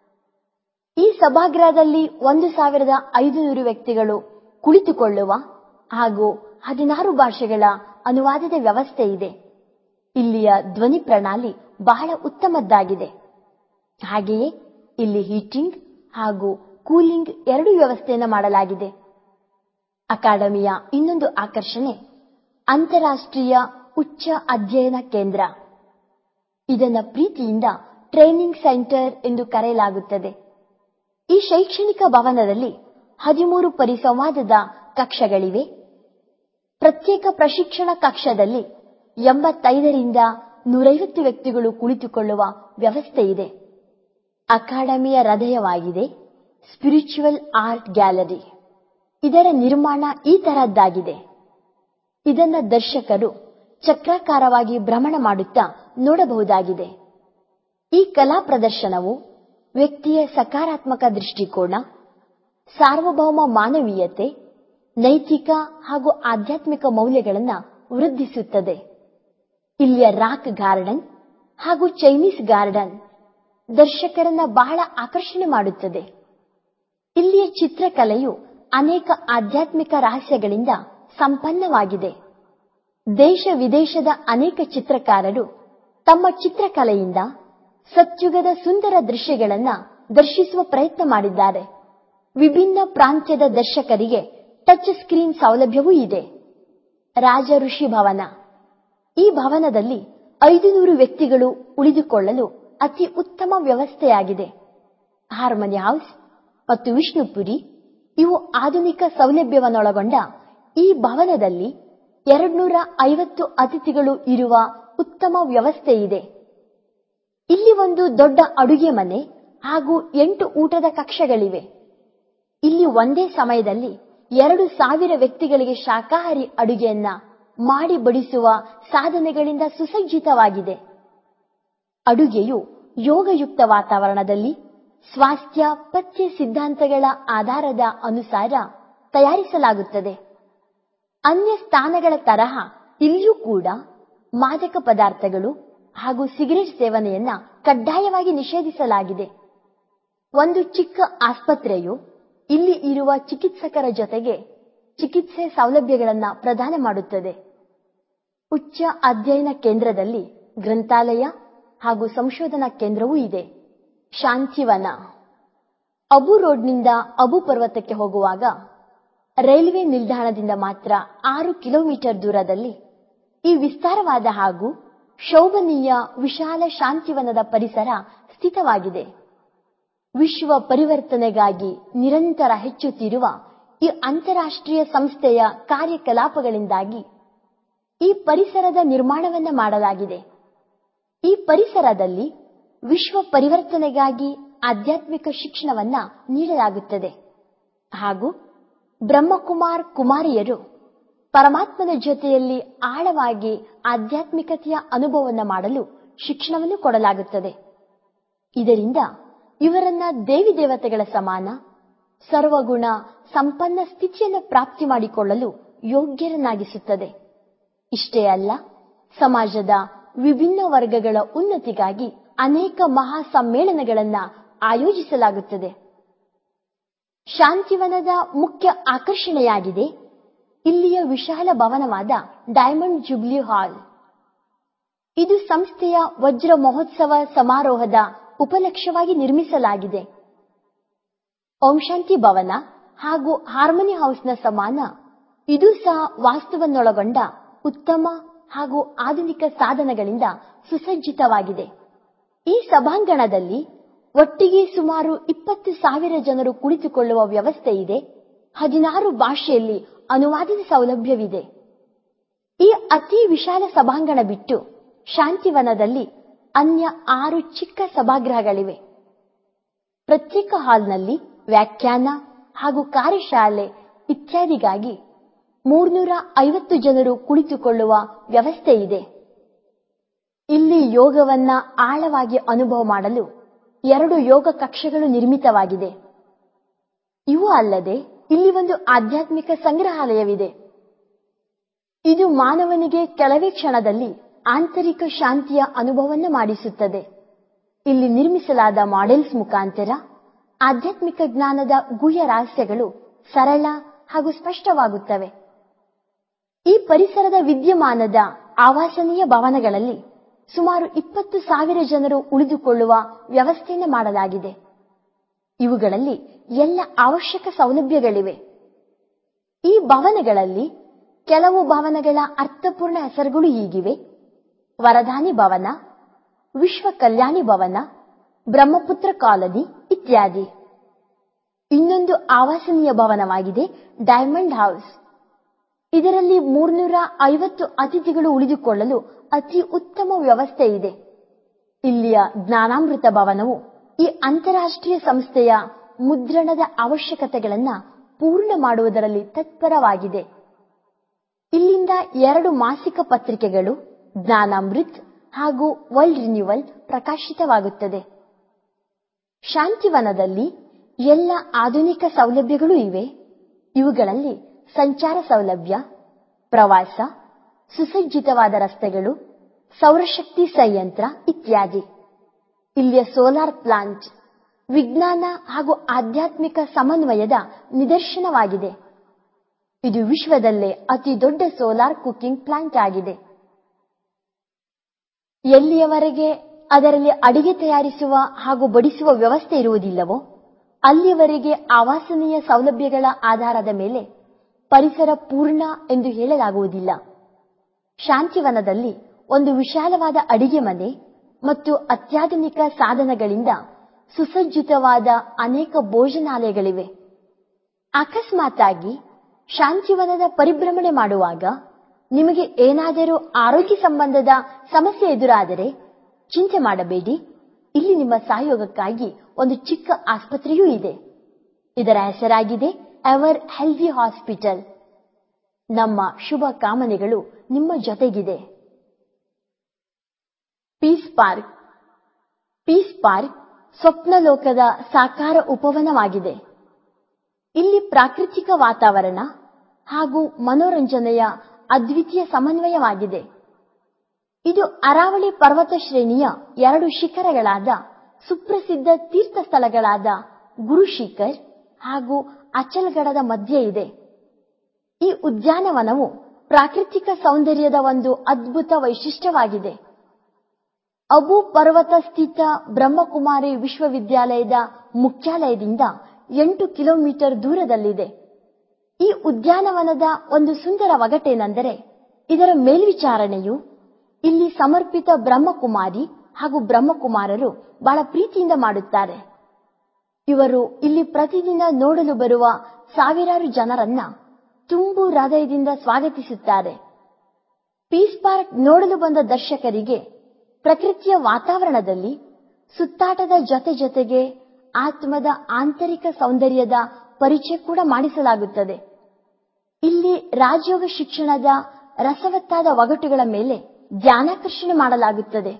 ಈ ಸಭಾಗೃಹದಲ್ಲಿ 1500 ವ್ಯಕ್ತಿಗಳು ಕುಳಿತುಕೊಳ್ಳುವ ಹಾಗೂ 16 ಭಾಷೆಗಳ ಅನುವಾದದ ವ್ಯವಸ್ಥೆ ಇದೆ. ಇಲ್ಲಿಯ ಧ್ವನಿ ಪ್ರಣಾಳಿ ಬಹಳ ಉತ್ತಮದ್ದಾಗಿದೆ. ಹಾಗೆಯೇ ಇಲ್ಲಿ ಹೀಟಿಂಗ್ ಹಾಗೂ ಕೂಲಿಂಗ್ ಎರಡೂ ವ್ಯವಸ್ಥೆಯನ್ನು ಮಾಡಲಾಗಿದೆ. ಅಕಾಡೆಮಿಯ ಇನ್ನೊಂದು ಆಕರ್ಷಣೆ ಅಂತಾರಾಷ್ಟ್ರೀಯ ಉಚ್ಚ ಅಧ್ಯಯನ ಕೇಂದ್ರ. ಇದನ್ನ ಪ್ರೀತಿಯಿಂದ ಟ್ರೈನಿಂಗ್ ಸೆಂಟರ್ ಎಂದು ಕರೆಯಲಾಗುತ್ತದೆ. ಈ ಶೈಕ್ಷಣಿಕ ಭವನದಲ್ಲಿ 13 ಪರಿಸಂವಾದದ ಕಕ್ಷಗಳಿವೆ. ಪ್ರತ್ಯೇಕ ಪ್ರಶಿಕ್ಷಣ ಕಕ್ಷದಲ್ಲಿ 85ರಿಂದ 150 ವ್ಯಕ್ತಿಗಳು ಕುಳಿತುಕೊಳ್ಳುವ ವ್ಯವಸ್ಥೆ ಇದೆ. ಅಕಾಡೆಮಿಯ ಹೃದಯವಾಗಿದೆ ಸ್ಪಿರಿಚುವಲ್ ಆರ್ಟ್ ಗ್ಯಾಲರಿ. ಇದರ ನಿರ್ಮಾಣ ಈ ತರಹದ್ದಾಗಿದೆ. ಇದನ್ನ ದರ್ಶಕರು ಚಕ್ರಾಕಾರವಾಗಿ ಭ್ರಮಣ ಮಾಡುತ್ತಾ ನೋಡಬಹುದಾಗಿದೆ. ಈ ಕಲಾ ಪ್ರದರ್ಶನವು ವ್ಯಕ್ತಿಯ ಸಕಾರಾತ್ಮಕ ದೃಷ್ಟಿಕೋನ, ಸಾರ್ವಭೌಮ ಮಾನವೀಯತೆ, ನೈತಿಕ ಹಾಗೂ ಆಧ್ಯಾತ್ಮಿಕ ಮೌಲ್ಯಗಳನ್ನು ವೃದ್ಧಿಸುತ್ತದೆ. ಇಲ್ಲಿಯ ರಾಕ್ ಗಾರ್ಡನ್ ಹಾಗೂ ಚೈನೀಸ್ ಗಾರ್ಡನ್ ದರ್ಶಕರನ್ನ ಬಹಳ ಆಕರ್ಷಣೆ ಮಾಡುತ್ತದೆ. ಇಲ್ಲಿಯ ಚಿತ್ರಕಲೆಯು ಅನೇಕ ಆಧ್ಯಾತ್ಮಿಕ ರಹಸ್ಯಗಳಿಂದ ಸಂಪನ್ನವಾಗಿದೆ. ದೇಶ ವಿದೇಶದ ಅನೇಕ ಚಿತ್ರಕಾರರು ತಮ್ಮ ಚಿತ್ರಕಲೆಯಿಂದ ಸತ್ಯುಗದ ಸುಂದರ ದೃಶ್ಯಗಳನ್ನು ದರ್ಶಿಸುವ ಪ್ರಯತ್ನ ಮಾಡಿದ್ದಾರೆ. ವಿಭಿನ್ನ ಪ್ರಾಂತ್ಯದ ದರ್ಶಕರಿಗೆ ಟಚ್ ಸ್ಕ್ರೀನ್ ಸೌಲಭ್ಯವೂ ಇದೆ. ರಾಜ ಋಷಿ ಭವನ. ಈ ಭವನದಲ್ಲಿ 500 ವ್ಯಕ್ತಿಗಳು ಉಳಿದುಕೊಳ್ಳಲು ಅತಿ ಉತ್ತಮ ವ್ಯವಸ್ಥೆಯಾಗಿದೆ. ಹಾರ್ಮನಿ ಹೌಸ್ ಮತ್ತು ವಿಷ್ಣುಪುರಿ ಇವು ಆಧುನಿಕ ಸೌಲಭ್ಯವನ್ನೊಳಗೊಂಡ ಈ ಭವನದಲ್ಲಿ 250 ಅತಿಥಿಗಳು ಇರುವ ಉತ್ತಮ ವ್ಯವಸ್ಥೆ ಇದೆ. ಇಲ್ಲಿ ಒಂದು ದೊಡ್ಡ ಅಡುಗೆ ಮನೆ ಹಾಗೂ 8 ಊಟದ ಕಕ್ಷಗಳಿವೆ. ಇಲ್ಲಿ ಒಂದೇ ಸಮಯದಲ್ಲಿ 2000 ವ್ಯಕ್ತಿಗಳಿಗೆ ಶಾಕಾಹಾರಿ ಅಡುಗೆಯನ್ನ ಮಾಡಿ ಬಡಿಸುವ ಸಾಧನೆಗಳಿಂದ ಸುಸಜ್ಜಿತವಾಗಿದೆ. ಅಡುಗೆಯು ಯೋಗಯುಕ್ತ ವಾತಾವರಣದಲ್ಲಿ ಸ್ವಾಸ್ಥ್ಯ ಪಥ್ಯ ಸಿದ್ಧಾಂತಗಳ ಆಧಾರದ ಅನುಸಾರ ತಯಾರಿಸಲಾಗುತ್ತದೆ. ಅನ್ಯ ಸ್ಥಾನಗಳ ತರಹ ಇಲ್ಲಿಯೂ ಕೂಡ ಮಾದಕ ಪದಾರ್ಥಗಳು ಹಾಗೂ ಸಿಗರೆಟ್ ಸೇವನೆಯನ್ನ ಕಡ್ಡಾಯವಾಗಿ ನಿಷೇಧಿಸಲಾಗಿದೆ. ಒಂದು ಚಿಕ್ಕ ಆಸ್ಪತ್ರೆಯು ಇಲ್ಲಿ ಇರುವ ಚಿಕಿತ್ಸಕರ ಜೊತೆಗೆ ಚಿಕಿತ್ಸೆ ಸೌಲಭ್ಯಗಳನ್ನು ಪ್ರದಾನ ಮಾಡುತ್ತದೆ. ಉಚ್ಚ ಅಧ್ಯಯನ ಕೇಂದ್ರದಲ್ಲಿ ಗ್ರಂಥಾಲಯ ಹಾಗೂ ಸಂಶೋಧನಾ ಕೇಂದ್ರವೂ ಇದೆ. ಶಾಂತಿವನ. ಅಬು ರೋಡ್ನಿಂದ ಅಬು ಪರ್ವತಕ್ಕೆ ಹೋಗುವಾಗ ರೈಲ್ವೆ ನಿಲ್ದಾಣದಿಂದ ಮಾತ್ರ 6 ಕಿಲೋಮೀಟರ್ ದೂರದಲ್ಲಿ ಈ ವಿಸ್ತಾರವಾದ ಹಾಗೂ ಶೋಭನೀಯ ವಿಶಾಲ ಶಾಂತಿವನದ ಪರಿಸರ ಸ್ಥಿತವಾಗಿದೆ. ವಿಶ್ವ ಪರಿವರ್ತನೆಗಾಗಿ ನಿರಂತರ ಹೆಚ್ಚುತ್ತಿರುವ ಈ ಅಂತಾರಾಷ್ಟ್ರೀಯ ಸಂಸ್ಥೆಯ ಕಾರ್ಯಕಲಾಪಗಳಿಂದಾಗಿ ಈ ಪರಿಸರದ ನಿರ್ಮಾಣವನ್ನ ಮಾಡಲಾಗಿದೆ. ಈ ಪರಿಸರದಲ್ಲಿ ವಿಶ್ವ ಪರಿವರ್ತನೆಗಾಗಿ ಆಧ್ಯಾತ್ಮಿಕ ಶಿಕ್ಷಣವನ್ನ ನೀಡಲಾಗುತ್ತದೆ ಹಾಗೂ ಬ್ರಹ್ಮಕುಮಾರ್ ಕುಮಾರಿಯರು ಪರಮಾತ್ಮನ ಜೊತೆಯಲ್ಲಿ ಆಳವಾಗಿ ಆಧ್ಯಾತ್ಮಿಕತೆಯ ಅನುಭವವನ್ನು ಮಾಡಲು ಶಿಕ್ಷಣವನ್ನು ಕೊಡಲಾಗುತ್ತದೆ. ಇದರಿಂದ ಇವರನ್ನ ದೇವಿ ದೇವತೆಗಳ ಸಮಾನ ಸರ್ವಗುಣ ಸಂಪನ್ನ ಸ್ಥಿತಿಯನ್ನು ಪ್ರಾಪ್ತಿ ಮಾಡಿಕೊಳ್ಳಲು ಯೋಗ್ಯರನ್ನಾಗಿಸುತ್ತದೆ. ಇಷ್ಟೇ ಅಲ್ಲ, ಸಮಾಜದ ವಿಭಿನ್ನ ವರ್ಗಗಳ ಉನ್ನತಿಗಾಗಿ ಅನೇಕ ಮಹಾ ಸಮ್ಮೇಳನಗಳನ್ನು ಆಯೋಜಿಸಲಾಗುತ್ತದೆ. ಶಾಂತಿವನದ ಮುಖ್ಯ ಆಕರ್ಷಣೆಯಾಗಿದೆ ಇಲ್ಲಿಯ ವಿಶಾಲ ಭವನವಾದ ಡೈಮಂಡ್ ಜುಬ್ಲಿ ಹಾಲ್. ಇದು ಸಂಸ್ಥೆಯ ವಜ್ರ ಮಹೋತ್ಸವ ಸಮಾರೋಹದ ಉಪಲಕ್ಷ್ಯವಾಗಿ ನಿರ್ಮಿಸಲಾಗಿದೆ. ಓಂ ಶಾಂತಿ ಭವನ ಹಾಗೂ ಹಾರ್ಮನಿ ಹೌಸ್ನ ಸಮಾನ ಇದು ಸಹ ವಾಸ್ತುವನ್ನೊಳಗೊಂಡ ಉತ್ತಮ ಹಾಗೂ ಆಧುನಿಕ ಸಾಧನಗಳಿಂದ ಸುಸಜ್ಜಿತವಾಗಿದೆ. ಈ ಸಭಾಂಗಣದಲ್ಲಿ ಒಟ್ಟಿಗೆ ಸುಮಾರು 20,000 ಜನರು ಕುಳಿತುಕೊಳ್ಳುವ ವ್ಯವಸ್ಥೆ ಇದೆ. 16 ಭಾಷೆಯಲ್ಲಿ ಅನುವಾದದ ಸೌಲಭ್ಯವಿದೆ. ಈ ಅತಿ ವಿಶಾಲ ಸಭಾಂಗಣ ಬಿಟ್ಟು ಶಾಂತಿವನದಲ್ಲಿ ಅನ್ಯ 6 ಚಿಕ್ಕ ಸಭಾಗೃಹಗಳಿವೆ. ಪ್ರತ್ಯೇಕ ಹಾಲ್ನಲ್ಲಿ ವ್ಯಾಖ್ಯಾನ ಹಾಗೂ ಕಾರ್ಯಶಾಲೆ ಇತ್ಯಾದಿಗಾಗಿ 350 ಜನರು ಕುಳಿತುಕೊಳ್ಳುವ ವ್ಯವಸ್ಥೆ ಇದೆ. ಇಲ್ಲಿ ಯೋಗವನ್ನ ಆಳವಾಗಿ ಅನುಭವ ಮಾಡಲು 2 ಯೋಗ ಕಕ್ಷೆಗಳು ನಿರ್ಮಿತವಾಗಿದೆ. ಇವು ಅಲ್ಲದೆ ಇಲ್ಲಿ ಒಂದು ಆಧ್ಯಾತ್ಮಿಕ ಸಂಗ್ರಹಾಲಯವಿದೆ. ಇದು ಮಾನವನಿಗೆ ಕೆಲವೇ ಕ್ಷಣದಲ್ಲಿ ಆಂತರಿಕ ಶಾಂತಿಯ ಅನುಭವವನ್ನು ಮಾಡಿಸುತ್ತದೆ. ಇಲ್ಲಿ ನಿರ್ಮಿಸಲಾದ ಮಾಡೆಲ್ಸ್ ಮುಖಾಂತರ ಆಧ್ಯಾತ್ಮಿಕ ಜ್ಞಾನದ ಗುಹ್ಯ ರಹಸ್ಯಗಳು ಸರಳ ಹಾಗೂ ಸ್ಪಷ್ಟವಾಗುತ್ತವೆ. ಈ ಪರಿಸರದ ವಿದ್ಯಮಾನದ ಆವಾಸನೀಯ ಭವನಗಳಲ್ಲಿ ಸುಮಾರು 20,000 ಜನರು ಉಳಿದುಕೊಳ್ಳುವ ವ್ಯವಸ್ಥೆಯನ್ನು ಮಾಡಲಾಗಿದೆ. ಇವುಗಳಲ್ಲಿ ಎಲ್ಲ ಅವಶ್ಯಕ ಸೌಲಭ್ಯಗಳಿವೆ. ಈ ಭವನಗಳಲ್ಲಿ ಕೆಲವು ಭವನಗಳ ಅರ್ಥಪೂರ್ಣ ಹೆಸರುಗಳು ಹೀಗಿವೆ: ವರದಾನಿ ಭವನ, ವಿಶ್ವ ಕಲ್ಯಾಣಿ ಭವನ, ಬ್ರಹ್ಮಪುತ್ರ ಕಾಲನಿ ಇತ್ಯಾದಿ. ಇನ್ನೊಂದು ಆವಾಸನೀಯ ಭವನವಾಗಿದೆ ಡೈಮಂಡ್ ಹೌಸ್. ಇದರಲ್ಲಿ 350 ಅತಿಥಿಗಳು ಉಳಿದುಕೊಳ್ಳಲು ಅತಿ ಉತ್ತಮ ವ್ಯವಸ್ಥೆ ಇದೆ. ಇಲ್ಲಿಯ ಜ್ಞಾನಾಮೃತ ಭವನವು ಈ ಅಂತಾರಾಷ್ಟ್ರೀಯ ಸಂಸ್ಥೆಯ ಮುದ್ರಣದ ಅವಶ್ಯಕತೆಗಳನ್ನು ಪೂರ್ಣ ಮಾಡುವುದರಲ್ಲಿ ತತ್ಪರವಾಗಿದೆ. ಇಲ್ಲಿಂದ 2 ಮಾಸಿಕ ಪತ್ರಿಕೆಗಳು ಜ್ಞಾನಾಮೃತ್ ಹಾಗೂ ವರ್ಲ್ಡ್ ರಿನ್ಯೂವಲ್ ಪ್ರಕಾಶಿತವಾಗುತ್ತದೆ. ಶಾಂತಿವನದಲ್ಲಿ ಎಲ್ಲ ಆಧುನಿಕ ಸೌಲಭ್ಯಗಳೂ ಇವೆ. ಇವುಗಳಲ್ಲಿ ಸಂಚಾರ ಸೌಲಭ್ಯ, ಪ್ರವಾಸ, ಸುಸಜ್ಜಿತವಾದ ರಸ್ತೆಗಳು, ಸೌರಶಕ್ತಿ ಸಂಯಂತ್ರ ಇತ್ಯಾದಿ. ಇಲ್ಲಿಯ ಸೋಲಾರ್ ಪ್ಲಾಂಟ್ ವಿಜ್ಞಾನ ಹಾಗೂ ಆಧ್ಯಾತ್ಮಿಕ ಸಮನ್ವಯದ ನಿದರ್ಶನವಾಗಿದೆ. ಇದು ವಿಶ್ವದಲ್ಲೇ ಅತಿ ದೊಡ್ಡ ಸೋಲಾರ್ ಕುಕಿಂಗ್ ಪ್ಲಾಂಟ್ ಆಗಿದೆ. ಎಲ್ಲಿಯವರೆಗೆ ಅದರಲ್ಲಿ ಅಡಿಗೆ ತಯಾರಿಸುವ ಹಾಗೂ ಬಡಿಸುವ ವ್ಯವಸ್ಥೆ ಇರುವುದಿಲ್ಲವೋ ಅಲ್ಲಿಯವರೆಗೆ ಆವಾಸನೀಯ ಸೌಲಭ್ಯಗಳ ಆಧಾರದ ಮೇಲೆ ಪರಿಸರ ಪೂರ್ಣ ಎಂದು ಹೇಳಲಾಗುವುದಿಲ್ಲ. ಶಾಂತಿವನದಲ್ಲಿ ಒಂದು ವಿಶಾಲವಾದ ಅಡಿಗೆ ಮನೆ ಮತ್ತು ಅತ್ಯಾಧುನಿಕ ಸಾಧನಗಳಿಂದ ಸುಸಜ್ಜಿತವಾದ ಅನೇಕ ಭೋಜನಾಲಯಗಳಿವೆ. ಅಕಸ್ಮಾತ್ತಾಗಿ ಶಾಂತಿವನದ ಪರಿಭ್ರಮಣೆ ಮಾಡುವಾಗ ನಿಮಗೆ ಏನಾದರೂ ಆರೋಗ್ಯ ಸಂಬಂಧದ ಸಮಸ್ಯೆ ಎದುರಾದರೆ ಚಿಂತೆ ಮಾಡಬೇಡಿ. ಇಲ್ಲಿ ನಿಮ್ಮ ಸಹಯೋಗಕ್ಕಾಗಿ ಒಂದು ಚಿಕ್ಕ ಆಸ್ಪತ್ರೆಯೂ ಇದೆ. ಇದರ ಹೆಸರಾಗಿದೆ ಎವರ್ ಹೆಲ್ದಿ ಹಾಸ್ಪಿಟಲ್. ನಮ್ಮ ಶುಭ ಕಾಮನೆಗಳು ನಿಮ್ಮ ಜೊತೆಗಿದೆ. Peace park. ಪೀಸ್ ಪಾರ್ಕ್ ಸ್ವಪ್ನಲೋಕದ ಸಾಕಾರ ಉಪವನವಾಗಿದೆ. ಇಲ್ಲಿ ಪ್ರಾಕೃತಿಕ ವಾತಾವರಣ ಹಾಗೂ ಮನೋರಂಜನೆಯ ಅದ್ವಿತೀಯ ಸಮನ್ವಯವಾಗಿದೆ. ಇದು ಅರಾವಳಿ ಪರ್ವತ ಶ್ರೇಣಿಯ 2 ಶಿಖರಗಳಾದ ಸುಪ್ರಸಿದ್ಧ ತೀರ್ಥ ಸ್ಥಳಗಳಾದ ಗುರುಶಿಖರ್ ಹಾಗೂ ಅಚಲ್ಗಢದ ಮಧ್ಯೆ ಇದೆ. ಈ ಉದ್ಯಾನವನವು ಪ್ರಾಕೃತಿಕ ಸೌಂದರ್ಯದ ಒಂದು ಅದ್ಭುತ ವೈಶಿಷ್ಟ್ಯವಾಗಿದೆ. ಅಬು ಪರ್ವತ ಸ್ಥಿತ ಬ್ರಹ್ಮಕುಮಾರಿ ವಿಶ್ವವಿದ್ಯಾಲಯದ ಮುಖ್ಯಾಲಯದಿಂದ 8 ಕಿಲೋಮೀಟರ್ ದೂರದಲ್ಲಿದೆ. ಈ ಉದ್ಯಾನವನದ ಒಂದು ಸುಂದರ ಒಗಟೇನೆಂದರೆ ಇದರ ಮೇಲ್ವಿಚಾರಣೆಯು ಇಲ್ಲಿ ಸಮರ್ಪಿತ ಬ್ರಹ್ಮಕುಮಾರಿ ಹಾಗೂ ಬ್ರಹ್ಮಕುಮಾರರು ಬಹಳ ಪ್ರೀತಿಯಿಂದ ಮಾಡುತ್ತಾರೆ. ಇವರು ಇಲ್ಲಿ ಪ್ರತಿದಿನ ನೋಡಲು ಬರುವ ಸಾವಿರಾರು ಜನರನ್ನ ತುಂಬು ಹೃದಯದಿಂದ ಸ್ವಾಗತಿಸುತ್ತಾರೆ. ಪೀಸ್ ಪಾರ್ಕ್ ನೋಡಲು ಬಂದ ದರ್ಶಕರಿಗೆ ಪ್ರಕೃತಿಯ ವಾತಾವರಣದಲ್ಲಿ ಸುತ್ತಾಟದ ಜೊತೆಗೆ ಆತ್ಮದ ಆಂತರಿಕ ಸೌಂದರ್ಯದ ಪರಿಚಯ ಕೂಡ ಮಾಡಿಸಲಾಗುತ್ತದೆ. ಇಲ್ಲಿ ರಾಜಯೋಗ ಶಿಕ್ಷಣದ ರಸವತ್ತಾದ ಒಗಟುಗಳ ಮೇಲೆ ಧ್ಯಾನಾಕರ್ಷಣೆ ಮಾಡಲಾಗುತ್ತದೆ.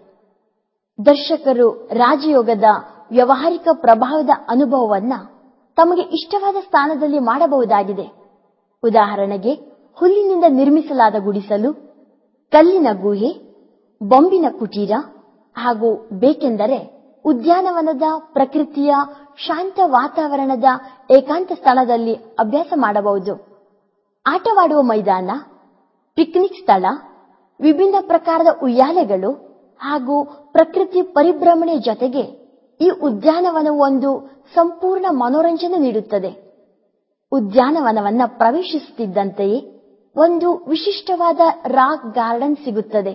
ದರ್ಶಕರು ರಾಜಯೋಗದ ವ್ಯಾವಹಾರಿಕ ಪ್ರಭಾವದ ಅನುಭವವನ್ನ ತಮಗೆ ಇಷ್ಟವಾದ ಸ್ಥಾನದಲ್ಲಿ ಮಾಡಬಹುದಾಗಿದೆ. ಉದಾಹರಣೆಗೆ ಹುಲ್ಲಿನಿಂದ ನಿರ್ಮಿಸಲಾದ ಗುಡಿಸಲು, ಕಲ್ಲಿನ ಗುಹೆ, ಬೊಂಬಿನ ಕುಟೀರ ಹಾಗೂ ಬೇಕೆಂದರೆ ಉದ್ಯಾನವನದ ಪ್ರಕೃತಿಯ ಶಾಂತ ವಾತಾವರಣದ ಏಕಾಂತ ಸ್ಥಳದಲ್ಲಿ ಅಭ್ಯಾಸ ಮಾಡಬಹುದು. ಆಟವಾಡುವ ಮೈದಾನ, ಪಿಕ್ನಿಕ್ ಸ್ಥಳ, ವಿಭಿನ್ನ ಪ್ರಕಾರದ ಉಯ್ಯಾಲೆಗಳು ಹಾಗೂ ಪ್ರಕೃತಿ ಪರಿಭ್ರಮಣೆಯ ಜೊತೆಗೆ ಈ ಉದ್ಯಾನವನವು ಒಂದು ಸಂಪೂರ್ಣ ಮನೋರಂಜನೆ ನೀಡುತ್ತದೆ. ಉದ್ಯಾನವನವನ್ನ ಪ್ರವೇಶಿಸುತ್ತಿದ್ದಂತೆಯೇ ಒಂದು ವಿಶಿಷ್ಟವಾದ ರಾಕ್ ಗಾರ್ಡನ್ ಸಿಗುತ್ತದೆ.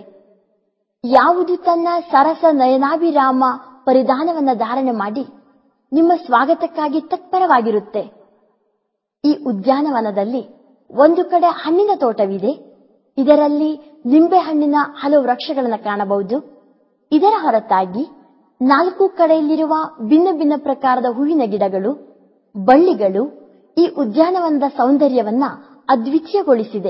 ಯಾವುದು ತನ್ನ ಸರಸ ನಯನಾಭಿರಾಮ ಪರಿಧಾನವನ್ನ ಧಾರಣೆ ಮಾಡಿ ನಿಮ್ಮ ಸ್ವಾಗತಕ್ಕಾಗಿ ತತ್ಪರವಾಗಿರುತ್ತೆ. ಈ ಉದ್ಯಾನವನದಲ್ಲಿ ಒಂದು ಕಡೆ ಹಣ್ಣಿನ ತೋಟವಿದೆ. ಇದರಲ್ಲಿ ನಿಂಬೆ ಹಣ್ಣಿನ ಹಲವು ವೃಕ್ಷಗಳನ್ನು ಕಾಣಬಹುದು. ಇದರ ಹೊರತಾಗಿ 4 ಕಡೆಯಲ್ಲಿರುವ ಭಿನ್ನ ಭಿನ್ನ ಪ್ರಕಾರದ ಹೂವಿನ ಗಿಡಗಳು, ಬಳ್ಳಿಗಳು ಈ ಉದ್ಯಾನವನದ ಸೌಂದರ್ಯವನ್ನ ಅದ್ವಿತೀಯಗೊಳಿಸಿದೆ.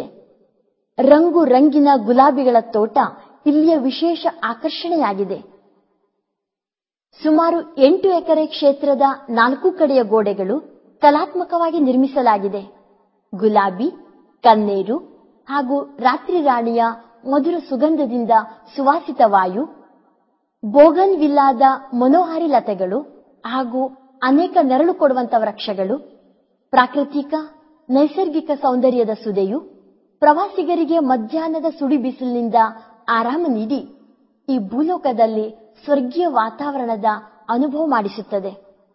ರಂಗು ರಂಗಿನ ಗುಲಾಬಿಗಳ ತೋಟ ಇಲ್ಲಿಯ ವಿಶೇಷ ಆಕರ್ಷಣೆಯಾಗಿದೆ. ಸುಮಾರು 8 ಎಕರೆ ಕ್ಷೇತ್ರದ 4 ಕಡೆಯ ಗೋಡೆಗಳು ಕಲಾತ್ಮಕವಾಗಿ ನಿರ್ಮಿಸಲಾಗಿದೆ. ಗುಲಾಬಿ, ಕನ್ನೇರು ಹಾಗೂ ರಾತ್ರಿ ರಾಣಿಯ ಮಧುರ ಸುಗಂಧದಿಂದ ಸುವಾಸಿತ ವಾಯು, ಬೋಗನ್ ವಿಲ್ಲಾದ ಮನೋಹಾರಿ ಲತೆಗಳು ಹಾಗೂ ಅನೇಕ ನೆರಳು ಕೊಡುವಂತ ವೃಕ್ಷಗಳು, ಪ್ರಾಕೃತಿಕ ನೈಸರ್ಗಿಕ ಸೌಂದರ್ಯದ ಸುದೆಯು ಪ್ರವಾಸಿಗರಿಗೆ ಮಧ್ಯಾಹ್ನದ ಸುಡಿ ಬಿಸಿಲಿನಿಂದ ಆರಾಮ ನೀಡಿ ಈ ಭೂಲೋಕದಲ್ಲಿ ಸ್ವರ್ಗೀಯ ವಾತಾವರಣದ ಅನುಭವ ಮಾಡಿಸುತ್ತದೆ.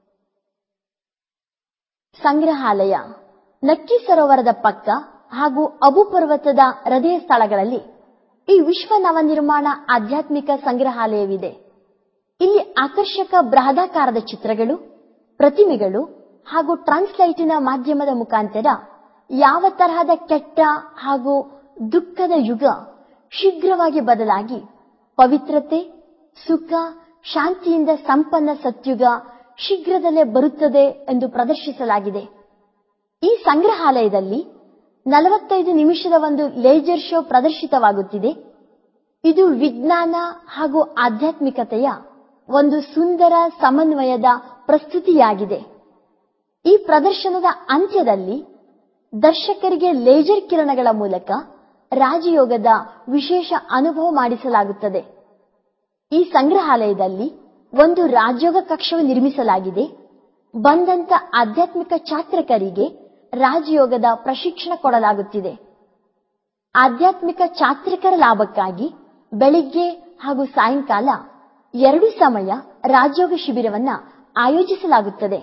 ಸಂಗ್ರಹಾಲಯ ನಕ್ಕಿ ಸರೋವರದ ಪಕ್ಕ ಹಾಗೂ ಅಬು ಪರ್ವತದ ಹೃದಯ ಸ್ಥಳಗಳಲ್ಲಿ ಈ ವಿಶ್ವ ನವನಿರ್ಮಾಣ ಆಧ್ಯಾತ್ಮಿಕ ಸಂಗ್ರಹಾಲಯವಿದೆ. ಇಲ್ಲಿ ಆಕರ್ಷಕ ಬೃಹದಾಕಾರದ ಚಿತ್ರಗಳು, ಪ್ರತಿಮೆಗಳು ಹಾಗೂ ಟ್ರಾನ್ಸ್ಲೈಟಿನ ಮಾಧ್ಯಮದ ಮುಖಾಂತರ ಯಾವ ತರಹದ ಕೆಟ್ಟ ಹಾಗೂ ದುಃಖದ ಯುಗ ಶೀಘ್ರವಾಗಿ ಬದಲಾಗಿ ಪವಿತ್ರತೆ, ಸುಖ, ಶಾಂತಿಯಿಂದ ಸಂಪನ್ನ ಸತ್ಯುಗ ಶೀಘ್ರದಲ್ಲೇ ಬರುತ್ತದೆ ಎಂದು ಪ್ರದರ್ಶಿಸಲಾಗಿದೆ. ಈ ಸಂಗ್ರಹಾಲಯದಲ್ಲಿ 45 ನಿಮಿಷದ ಒಂದು ಲೇಸರ್ ಶೋ ಪ್ರದರ್ಶಿತವಾಗುತ್ತಿದೆ. ಇದು ವಿಜ್ಞಾನ ಹಾಗೂ ಆಧ್ಯಾತ್ಮಿಕತೆಯ ಒಂದು ಸುಂದರ ಸಮನ್ವಯದ ಪ್ರಸ್ತುತಿಯಾಗಿದೆ. ಈ ಪ್ರದರ್ಶನದ ಅಂತ್ಯದಲ್ಲಿ ದರ್ಶಕರಿಗೆ ಲೇಸರ್ ಕಿರಣಗಳ ಮೂಲಕ ರಾಜಯೋಗದ ವಿಶೇಷ ಅನುಭವ ಮಾಡಿಸಲಾಗುತ್ತದೆ. ಈ ಸಂಗ್ರಹಾಲಯದಲ್ಲಿ ಒಂದು ರಾಜಯೋಗ ಕಕ್ಷವನ್ನು ನಿರ್ಮಿಸಲಾಗಿದೆ. ಬಂದಂತ ಆಧ್ಯಾತ್ಮಿಕ ಚಾತ್ರಕರಿಗೆ ರಾಜಯೋಗದ ಪ್ರಶಿಕ್ಷಣ ಕೊಡಲಾಗುತ್ತಿದೆ. ಆಧ್ಯಾತ್ಮಿಕ ಚಾತ್ರಕರ ಲಾಭಕ್ಕಾಗಿ ಬೆಳಿಗ್ಗೆ ಹಾಗೂ ಸಾಯಂಕಾಲ 2 ಸಮಯ ರಾಜಯೋಗ ಶಿಬಿರವನ್ನ ಆಯೋಜಿಸಲಾಗುತ್ತದೆ.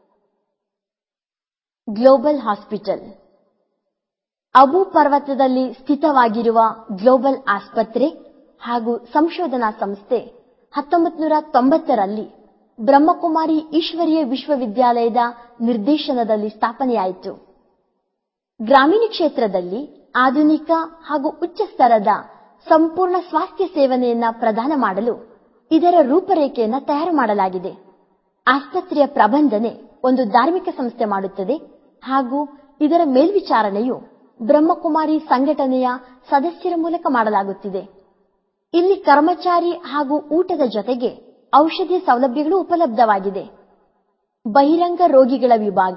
ಗ್ಲೋಬಲ್ ಹಾಸ್ಪಿಟಲ್ ಅಬು ಪರ್ವತದಲ್ಲಿ ಸ್ಥಿತವಾಗಿರುವ ಗ್ಲೋಬಲ್ ಆಸ್ಪತ್ರೆ ಹಾಗೂ ಸಂಶೋಧನಾ ಸಂಸ್ಥೆ 1990ರಲ್ಲಿ ಬ್ರಹ್ಮಕುಮಾರಿ ಈಶ್ವರೀಯ ವಿಶ್ವವಿದ್ಯಾಲಯದ ನಿರ್ದೇಶನದಲ್ಲಿ ಸ್ಥಾಪನೆಯಾಯಿತು. ಗ್ರಾಮೀಣ ಕ್ಷೇತ್ರದಲ್ಲಿ ಆಧುನಿಕ ಹಾಗೂ ಉಚ್ಚ ಸ್ತರದ ಸಂಪೂರ್ಣ ಸ್ವಾಸ್ಥ್ಯ ಸೇವನೆಯನ್ನ ಪ್ರದಾನ ಮಾಡಲು ಇದರ ರೂಪರೇಖೆಯನ್ನು ತಯಾರು ಮಾಡಲಾಗಿದೆ. ಆಸ್ಪತ್ರೆಯ ಪ್ರಬಂಧನೆ ಒಂದು ಧಾರ್ಮಿಕ ಸಂಸ್ಥೆ ಮಾಡುತ್ತದೆ ಹಾಗೂ ಇದರ ಮೇಲ್ವಿಚಾರಣೆಯು ಬ್ರಹ್ಮಕುಮಾರಿ ಸಂಘಟನೆಯ ಸದಸ್ಯರ ಮೂಲಕ ಮಾಡಲಾಗುತ್ತಿದೆ. ಇಲ್ಲಿ ಕರ್ಮಚಾರಿ ಹಾಗೂ ಊಟದ ಜೊತೆಗೆ ಔಷಧಿ ಸೌಲಭ್ಯಗಳು ಉಪಲಬ್ಧವಾಗಿದೆ. ಬಹಿರಂಗ ರೋಗಿಗಳ ವಿಭಾಗ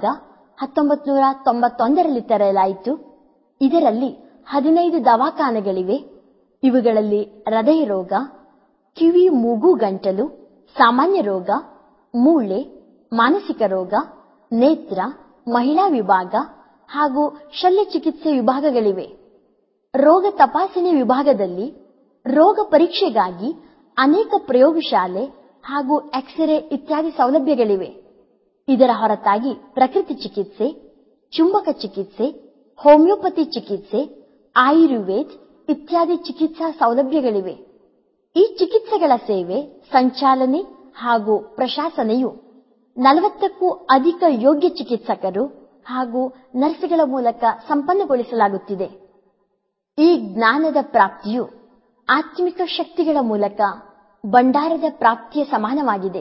1991ರಲ್ಲಿ ತೆರೆಯಲಾಯಿತು. ಇದರಲ್ಲಿ 15 ದವಾಖಾನೆಗಳಿವೆ. ಇವುಗಳಲ್ಲಿ ಹೃದಯ ರೋಗ, ಕಿವಿ ಮೂಗು ಗಂಟಲು, ಸಾಮಾನ್ಯ ರೋಗ, ಮೂಳೆ, ಮಾನಸಿಕ ರೋಗ, ನೇತ್ರ, ಮಹಿಳಾ ವಿಭಾಗ ಹಾಗೂ ಶಲ್ಯ ಚಿಕಿತ್ಸೆ ವಿಭಾಗಗಳಿವೆ. ರೋಗ ತಪಾಸಣೆ ವಿಭಾಗದಲ್ಲಿ ರೋಗ ಪರೀಕ್ಷೆಗಾಗಿ ಅನೇಕ ಪ್ರಯೋಗಶಾಲೆ ಹಾಗೂ ಎಕ್ಸ್ರೇ ಇತ್ಯಾದಿ ಸೌಲಭ್ಯಗಳಿವೆ. ಇದರ ಹೊರತಾಗಿ ಪ್ರಕೃತಿ ಚಿಕಿತ್ಸೆ, ಚುಂಬಕ ಚಿಕಿತ್ಸೆ, ಹೋಮಿಯೋಪತಿ ಚಿಕಿತ್ಸೆ, ಆಯುರ್ವೇದ ಇತ್ಯಾದಿ ಚಿಕಿತ್ಸಾ ಸೌಲಭ್ಯಗಳಿವೆ. ಈ ಚಿಕಿತ್ಸೆಗಳ ಸೇವೆ, ಸಂಚಾಲನೆ ಹಾಗೂ ಪ್ರಶಾಸನೆಯು 40ಕ್ಕೂ ಅಧಿಕ ಯೋಗ್ಯ ಚಿಕಿತ್ಸಕರು ಹಾಗೂ ನರ್ಸ್ಗಳ ಮೂಲಕ ಸಂಪನ್ನಗೊಳಿಸಲಾಗುತ್ತಿದೆ. ಈ ಜ್ಞಾನದ ಪ್ರಾಪ್ತಿಯು ಆತ್ಮಿಕ ಶಕ್ತಿಗಳ ಮೂಲಕ ಭಂಡಾರದ ಪ್ರಾಪ್ತಿಯ ಸಮಾನವಾಗಿದೆ.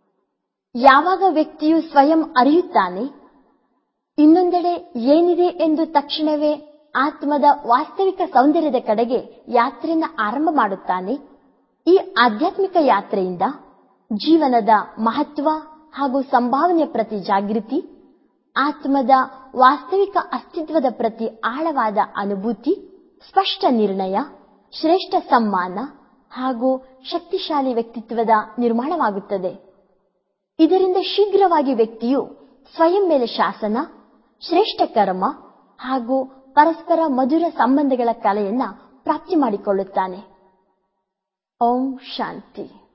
ಯಾವಾಗ ವ್ಯಕ್ತಿಯು ಸ್ವಯಂ ಅರಿಯುತ್ತಾನೆ, ಇನ್ನೊಂದೆಡೆ ಏನಿದೆ ಎಂದು ತಕ್ಷಣವೇ ಆತ್ಮದ ವಾಸ್ತವಿಕ ಸೌಂದರ್ಯದ ಕಡೆಗೆ ಯಾತ್ರೆಯನ್ನು ಆರಂಭ ಮಾಡುತ್ತಾನೆ, ಈ ಆಧ್ಯಾತ್ಮಿಕ ಯಾತ್ರೆಯಿಂದ ಜೀವನದ ಮಹತ್ವ ಹಾಗೂ ಸಂಭಾವನೆಯ ಪ್ರತಿ ಜಾಗೃತಿ, ಆತ್ಮದ ವಾಸ್ತವಿಕ ಅಸ್ತಿತ್ವದ ಪ್ರತಿ ಆಳವಾದ ಅನುಭೂತಿ, ಸ್ಪಷ್ಟ ನಿರ್ಣಯ, ಶ್ರೇಷ್ಠ ಸಮ್ಮಾನ ಹಾಗೂ ಶಕ್ತಿಶಾಲಿ ವ್ಯಕ್ತಿತ್ವದ ನಿರ್ಮಾಣವಾಗುತ್ತದೆ. ಇದರಿಂದ ಶೀಘ್ರವಾಗಿ ವ್ಯಕ್ತಿಯು ಸ್ವಯಂ ಮೇಲೆ ಶಾಸನ, ಶ್ರೇಷ್ಠ ಕರ್ಮ ಹಾಗೂ ಪರಸ್ಪರ ಮಧುರ ಸಂಬಂಧಗಳ ಕಲೆಯನ್ನ ಪ್ರಾಪ್ತಿ ಮಾಡಿಕೊಳ್ಳುತ್ತಾನೆ. ಓಂ ಶಾಂತಿ.